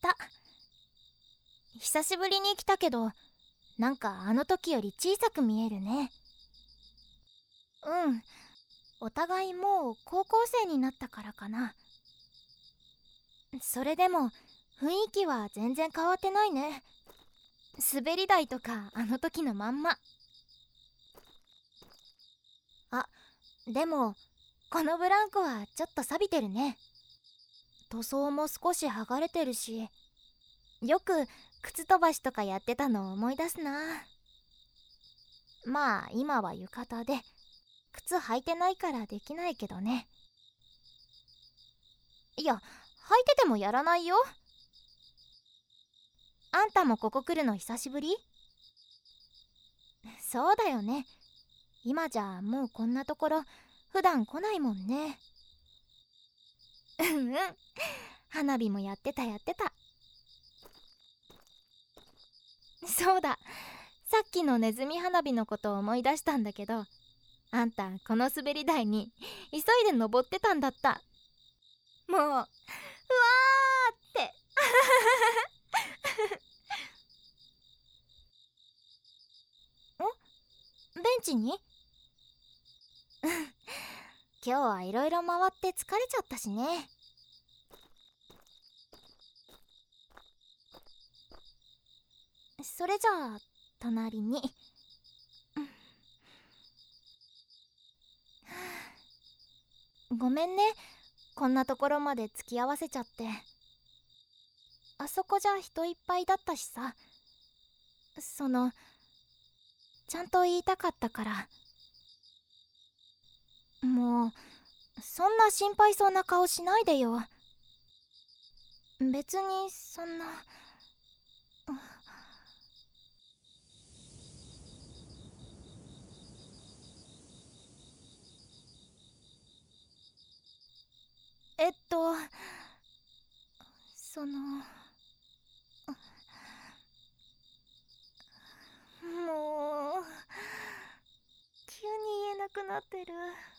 た。久しぶりに来たけど、なんかあの時より小さく見えるね。うん、お互いもう高校生になったからかな。それでも雰囲気は全然変わってないね。滑り台とかあの時のまんま。あ、でもこのブランコはちょっと錆びてるね。塗装も少し剥がれてるし、よく靴飛ばしとかやってたのを思い出すな。まあ今は浴衣で靴履いてないからできないけどね。いや、履いててもやらないよ。あんたもここ来るの久しぶり？そうだよね。今じゃもうこんなところ普段来ないもんね。うんうん、花火もやってたやってた。そうだ、さっきのネズミ花火のことを思い出したんだけど、あんたこの滑り台に急いで登ってたんだった。もううわーってベンチに今日はいろいろ回って疲れちゃったしね。それじゃあ隣に。ごめんね、こんなところまで付き合わせちゃって。あそこじゃ人いっぱいだったしさ。ちゃんと言いたかったから。もうそんな心配そうな顔しないでよ。別にそんな。えっとそのもう急に言えなくなってる。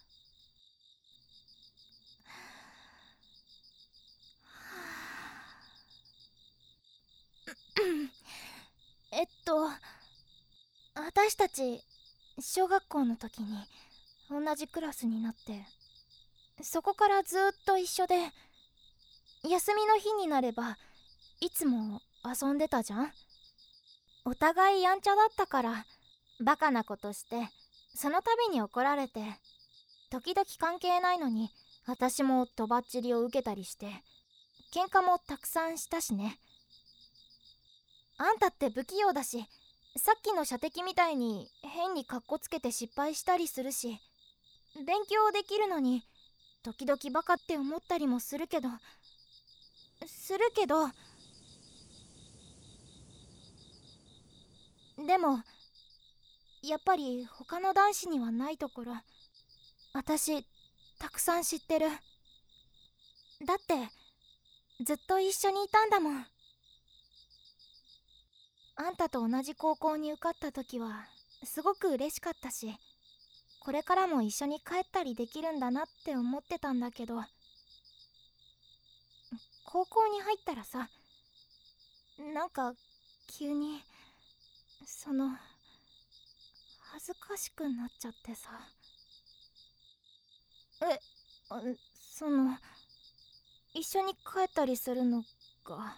えっと私たち小学校の時に同じクラスになって、そこからずっと一緒で、休みの日になればいつも遊んでたじゃん。お互いやんちゃだったからバカなことして、その度に怒られて、時々関係ないのに私もとばっちりを受けたりして、喧嘩もたくさんしたしね。あんたって不器用だし、さっきの射的みたいに変にカッコつけて失敗したりするし、勉強できるのに時々バカって思ったりもするけど、でもやっぱり他の男子にはないところ、私たくさん知ってる。だってずっと一緒にいたんだもん。あんたと同じ高校に受かった時はすごく嬉しかったし、これからも一緒に帰ったりできるんだなって思ってたんだけど、高校に入ったらさ、なんか急に恥ずかしくなっちゃってさ。えあ一緒に帰ったりするのが。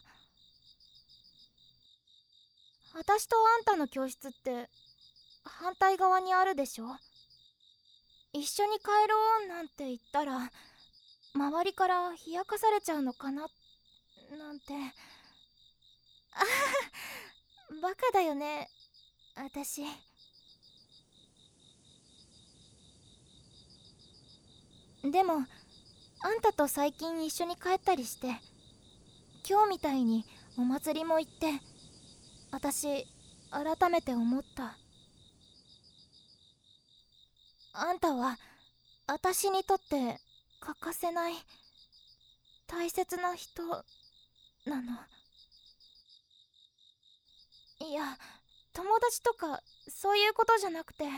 私とあんたの教室って反対側にあるでしょ。一緒に帰ろうなんて言ったら周りから冷やかされちゃうのかななんて。バカだよね私。でもあんたと最近一緒に帰ったりして、今日みたいにお祭りも行って、私改めて思った。あんたは私にとって欠かせない大切な人なの。いや、友達とかそういうことじゃなくて、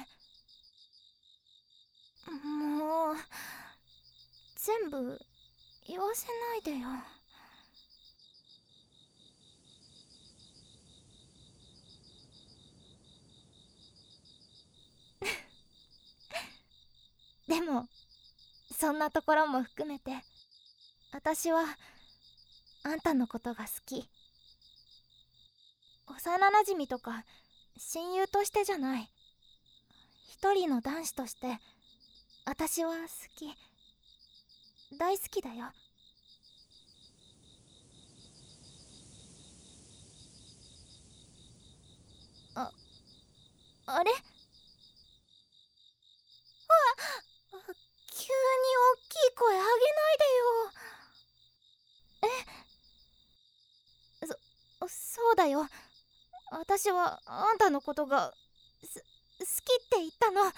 もう全部言わせないでよ。 そんなところも含めて私はあんたのことが好き。幼なじみとか親友としてじゃない、一人の男子として私は好き、大好きだよ。あれ、急に大きい声あげないでよ。そうだよ。私はあんたのことが好きって言ったの。ど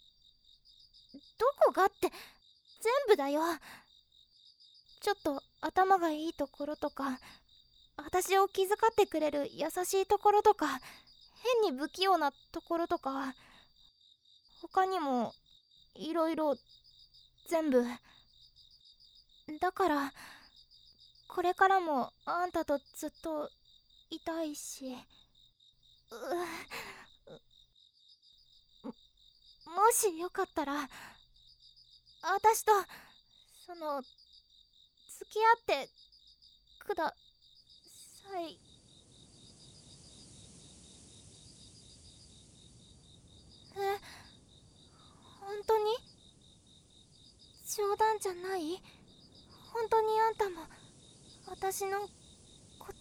こがって全部だよ。ちょっと頭がいいところとか、私を気遣ってくれる優しいところとか、変に不器用なところとか、他にもいろいろ全部。だからこれからもあんたとずっといたいし、もしよかったら私と付き合ってください。本当に冗談じゃない？本当にあんたも私のこと？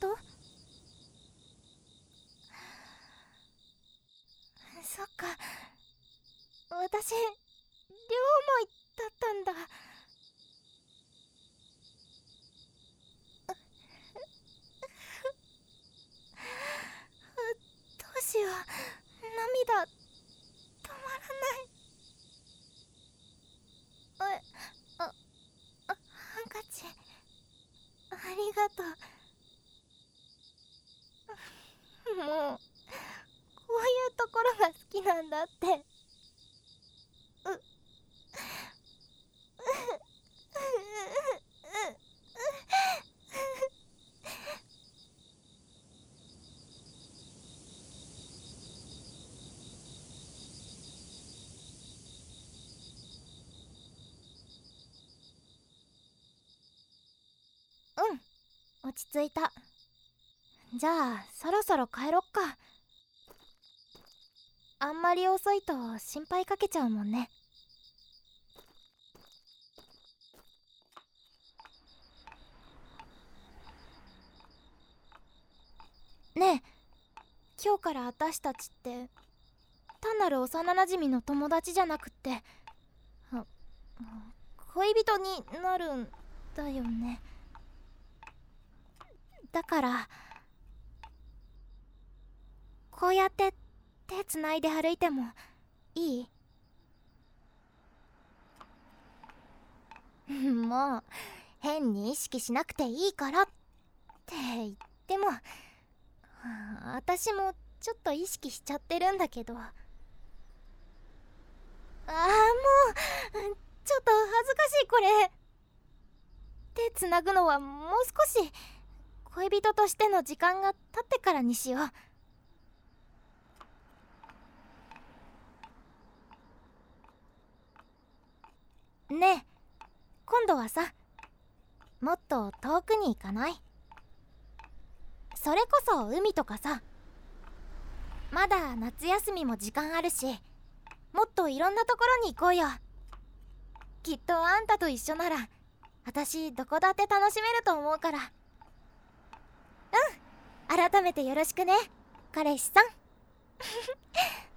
そっか、私両思いだったんだ。どうしよう、涙止まらない。ハンカチありがとう。もうこういうところが好きなんだって。うん、落ち着いた。じゃあそろそろ帰ろっか。あんまり遅いと心配かけちゃうもんね。ねえ、今日から私たちって単なる幼なじみの友達じゃなくって、恋人になるんだよね。だからこうやって手つないで歩いてもいい？もう変に意識しなくていいからって言っても、私もちょっと意識しちゃってるんだけど。もうちょっと恥ずかしいこれ。手つなぐのはもう少し恋人としての時間が経ってからにしよう。ねえ、今度はさ、もっと遠くに行かない？それこそ海とかさ。まだ夏休みも時間あるし、もっといろんなところに行こうよ。きっとあんたと一緒なら私どこだって楽しめると思うから。改めてよろしくね、彼氏さん。